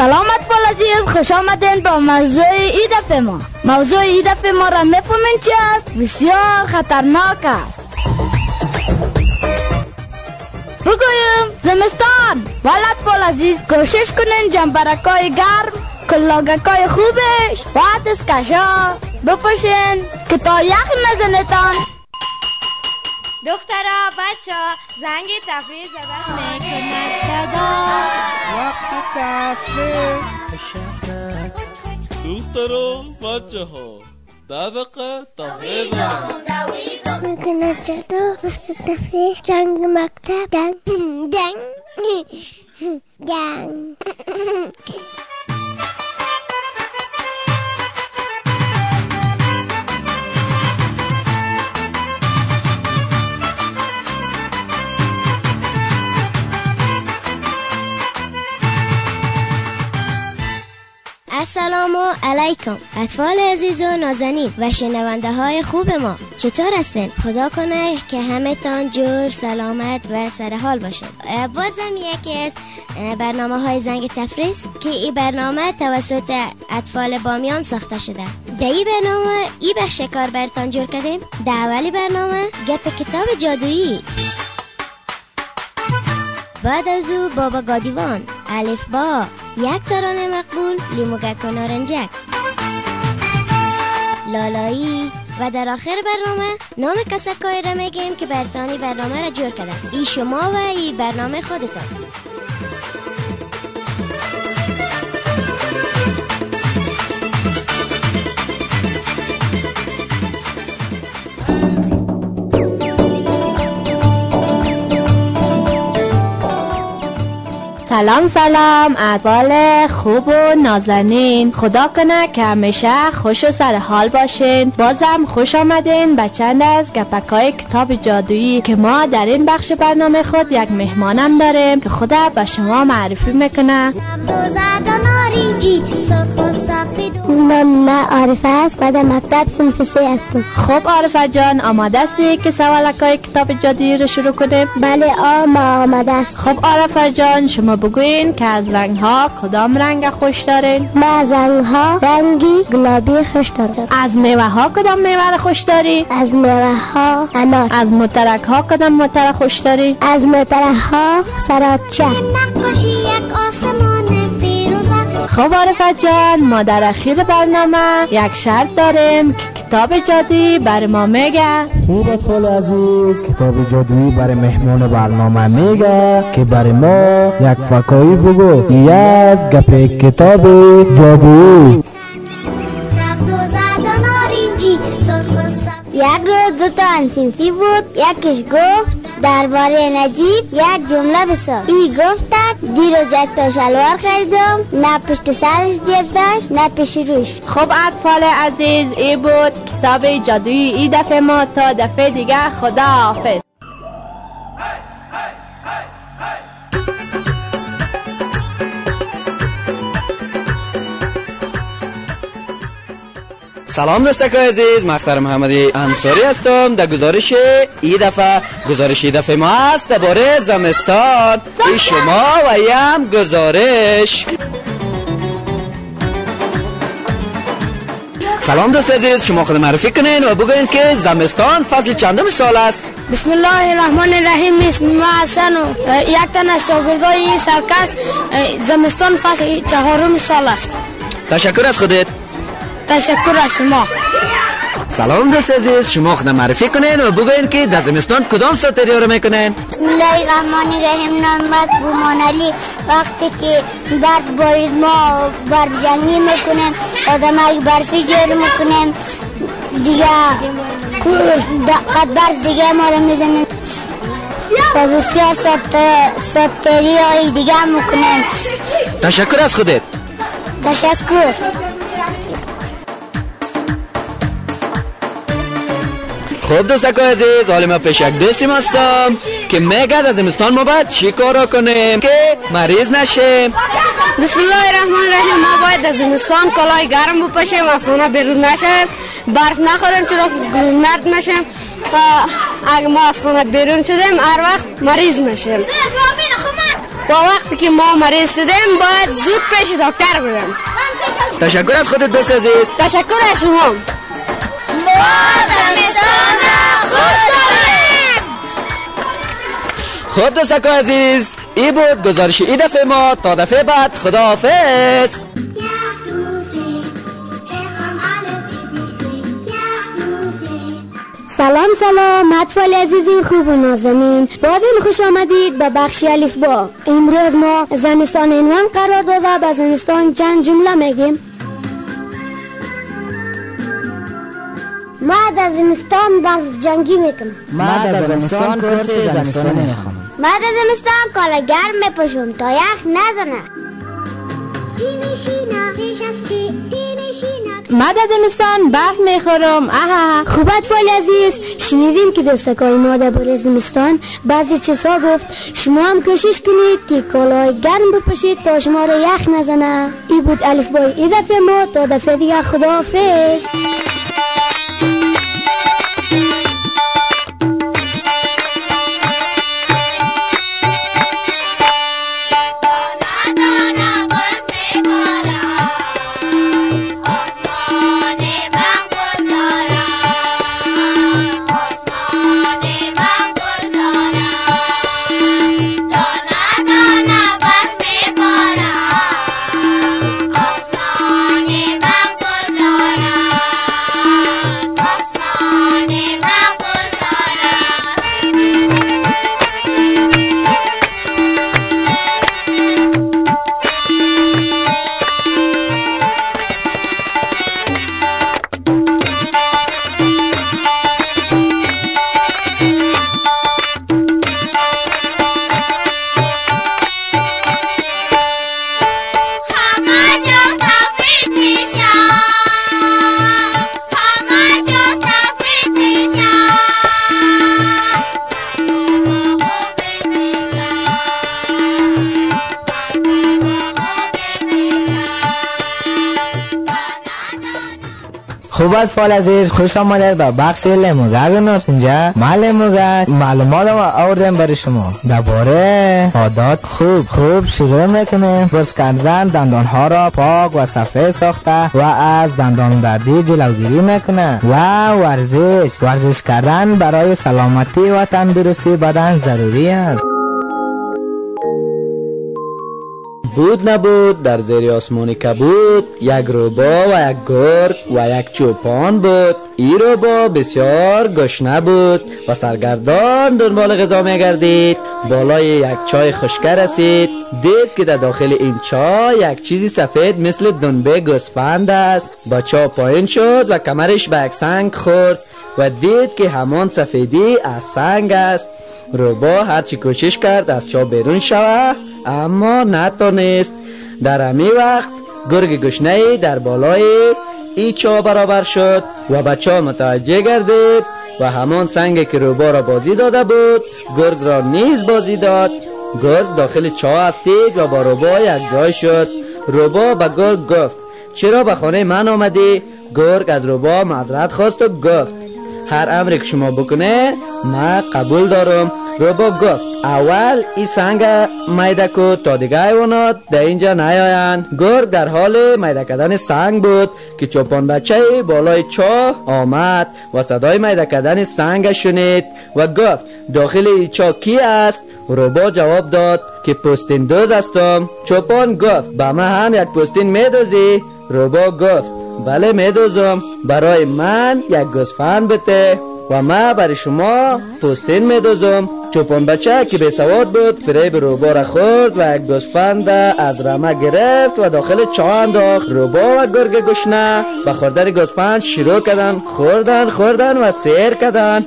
سلام اطفال عزیز، خوش آمدین با موضوع این دفعه ما. موضوع این دفعه ما را میفهمین چی است؟ بسیار خطرناک است. بگویم زمستان. ولی اطفال عزیز کوشش کنین جنبرکای گرم، کلاگکای خوبش و دستکشا بپوشین که تا یخ نزنتان. دخترها بچه ها زنگ تفریح زدن میکنند صدا وقت تفریح. دخترها بچه ها دقیقه تفریح زدن میکنه چطور وقت تفریح جنگ مکتب جنگ السلام علیکم اطفال عزیز و نازنین و شنونده های خوب ما، چطور هستین؟ خدا کنه که همه تان جور، سلامت و سرحال باشین. بازم یکی از برنامه های زنگ تفریح که این برنامه توسط اطفال بامیان ساخته شده. در این برنامه ای بخش کار برتان جور کردیم. در اولی برنامه گپ کتاب جادویی، بعد از او بابا گادیوان، الف با، یک ترانه مقبول، لیموگک و نارنجک، لالایی و در آخر برنامه نام کسکایی را میگیم که برتانی برنامه را جور کردن. ای شما و ای برنامه خودتان. سلام اطفال خوب و نازنین، خدا کنه که همیشه خوش و سر حال باشین. بازم خوش آمدین به چند از گپکای کتاب جادویی که ما در این بخش برنامه خود یک مهمانم داریم که خدا به شما معرفی میکنه. من عارفه است و در مکتب صنف 3 هستم. خب عارفه جان، آماده هستی که سوالکای کتاب جادویی رو شروع کنیم؟ بله ما آماده است. خب عارفه جان، شما بگوین که از رنگ ها کدام رنگ خوش دارین؟ ما از رنگ ها رنگی گلابی خوش دارم. از میوه ها کدام میوه خوش داری؟ از میوه ها انار. از مترک ها کدام مترک خوش داری؟ از مترک ها سراچه. نقاشی یک آسمان فیروزه. خب عارفه جان، ما در اخیر برنامه یک شرط داریم که کتاب جادویی بر ما میگه. خوب اطفال عزیز، کتاب جادویی برای مهمان برنامه میگه که برای ما یک فکایی بگو. یه از گپ کتاب جادویی. یک روز دو تا انصنفی بود. یکیش گفت درباره نجیب یک جمله بساز. ای گفتد دیروز یک تا شلوار خریدم، نه پشت سرش جیب داشت نه پیش روش. خب اطفال عزیز، ای بود کتاب جادویی ای دفعه ما. تا دفعه دیگه خدا حافظ. سلام دوستان عزیز، مختار محمدی انصاری هستم. در گزارش این دفعه ما است درباره زمستان. ای شما و یم گزارش. سلام دوست عزیز، شما خود معرفی کنین و بگوین که زمستان فصل چندم سال است؟ بسم الله الرحمن الرحیم. اسم ما حسن و یک تن از شاگردای سرکس. زمستان فصل 4 سال است. تشکر از خودت. تشکر از شما. سلام دوست عزیز، شما خود معرفی کنین و بگوین که در زمستان کدام ساعت رو میکنین؟ بسم الله الرحمن الرحیم. نام بومان علی. وقتی که برف بارید ما برف جنگی میکنیم، آدمای برفی جور میکنیم دیگه، برف دیگه ما رو میزنیم و بسیار ساتری های دیگه میکنیم. تشکر از خودت. تشکر. خب دوستان عزیز، حالا ما پیش یک دوستیم هستم که میگه در زمستان ما باید چی کارا کنیم که مریض نشیم. بسم الله الرحمن الرحیم. ما باید در زمستان کالای گرم بپوشیم، از خونه بیرون نشیم، برف نخوریم چرا نرد نشیم و اگه ما از خونه بیرون شدیم هر وقت مریض میشیم. با وقتی که ما مریض شدیم باید زود پیش دکتر بریم. تشکر از خودت دوست عزیز. تشکر از شما. ما زمستان خوش داریم. خود دوستکو عزیز، ای بود گزارش ای دفعه ما. تا دفعه بعد خداحافظ. سلام اطفال عزیز خوب و نازنین، بازم خوش آمدید به بخش الف با. امروز ما زمستان عنوان قرار داده به زمستان چند جمله میگیم. ما در زمستان درس جنگی میکنم. ما در زمستان کورس زمستانی میخوام. ما در زمستان کالا گرم میپوشم تا یخ نزنه. ما در زمستان برف میخورم. خوب اطفال عزیز، شنیدیم که دوستکای ما در باره زمستان بعضی چیزها گفت. شما هم کوشش کنید که کالای گرم بپوشید تا شما را یخ نزنه. ای بود الفبای ای دفعه ما. تا دفعه دیگه خداحافظ. خوب اطفال عزیز، خوش آمدید به بخش لیموگرد نوت. اینجا ما لیموگرد معلومات ما آوردیم برای شما درباره عادات خوب شروع میکنیم. برس کردن دندان ها را پاک و صفحه ساخته و از دندان دردی جلوگیری میکنه. و ورزش کردن برای سلامتی و تندرستی بدن ضروری است. بود نبود در زیر آسمان کبود، یک روبا و یک گرگ و یک چوپان بود. این روبا بسیار گشنه بود و سرگردان دنبال غذا میگردید. بالای یک چای خشکه رسید، دید که در داخل این چای یک چیزی سفید مثل دنبه گوسفند است. با چا پایین شد و کمرش به یک سنگ خورد و دید که همان سفیدی از سنگ است. روبا هرچی کوشش کرد از چا بیرون شود اما نتونست. در همی وقت گرگ گشنه‌ای در بالای ای چا برابر شد و به چا متوجه گردید و همان سنگ که روبا را بازی داده بود گرگ را نیز بازی داد. گرگ داخل چا افتید و با روبا یک جای شد. روبا به گرگ گفت چرا به خانه من آمدی؟ گرگ از روبا معذرت خواست و گفت هر امری که شما بکنه من قبول دارم. روبا گفت اول این سنگ میده کو تا دیگه حیوانات در اینجا نیایند. گرگ در حال میده کردن سنگ بود که چوپان بچه بالای چاه آمد و صدای میده کردن سنگ شنید و گفت داخل این چاه کی است؟ روبا جواب داد که پوستین دوز هستم. چوپان گفت به من هم یک پوستین میدوزی؟ روبا گفت بله میدوزم، برای من یک گوسفند بده و من برای شما پوستین میدوزم. چوپان بچه که بسواد بود فریب روبا را خورد و یک گوسفند از رمه گرفت و داخل چاه انداخت. روبا و گرگ گشنه به خوردن گوسفند شروع کردن، خوردن و سیر کردن.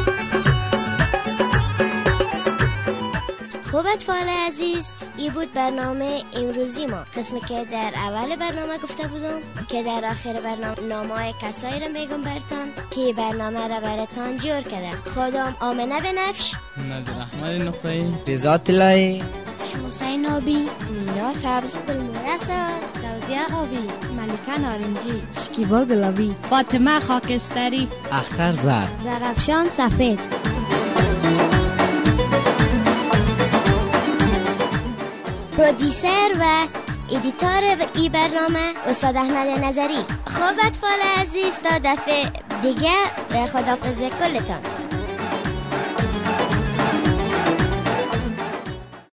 خوب اطفال عزیز، این بود برنامه امروزی ما. قسمی که در اول برنامه گفته بودم که در آخر برنامه نامهای کسایی را میگم برتان که برنامه را براتان جور کردن. خودم آمنه بنفش، نظر احمد نخبه‌ای، رضا طلایی، شمسای نابی، مینا سبز، مرسل، فوزیه آبی، ملکه نارنجی، شکیبا گلابی، فاطمه خاکستری، اختر زرد، زرافشان سفید. پرودیسر و ایدیتور ای برنامه استاد احمد نظری. خب اطفال عزیز تا دفعه دیگه خداحافظ کلتان.